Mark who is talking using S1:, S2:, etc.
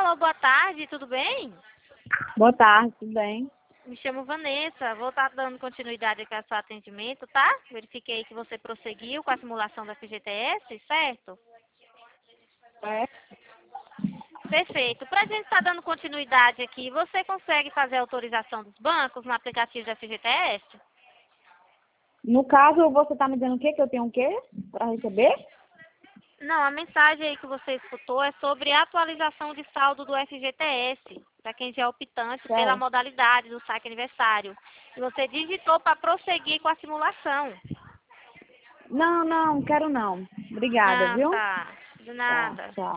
S1: Alô, boa tarde, tudo bem?
S2: Boa tarde, tudo bem?
S1: Me chamo Vanessa, vou estar dando continuidade aqui ao seu atendimento, tá? Verifiquei que você prosseguiu com a simulação da FGTS, certo?
S2: É.
S1: Perfeito. Para a gente estar dando continuidade aqui, você consegue fazer a autorização dos bancos no aplicativo da FGTS?
S2: No caso, você está me dizendo o quê? Que eu tenho o quê para receber?
S1: Não, a mensagem aí que você escutou é sobre a atualização de saldo do FGTS, para quem já é optante pela
S2: Certo.
S1: modalidade do saque aniversário. E você digitou para prosseguir com a simulação.
S2: Não, quero não. Obrigada,
S1: Ah,
S2: viu?
S1: tá. De
S2: Tá,
S1: nada.
S2: tchau.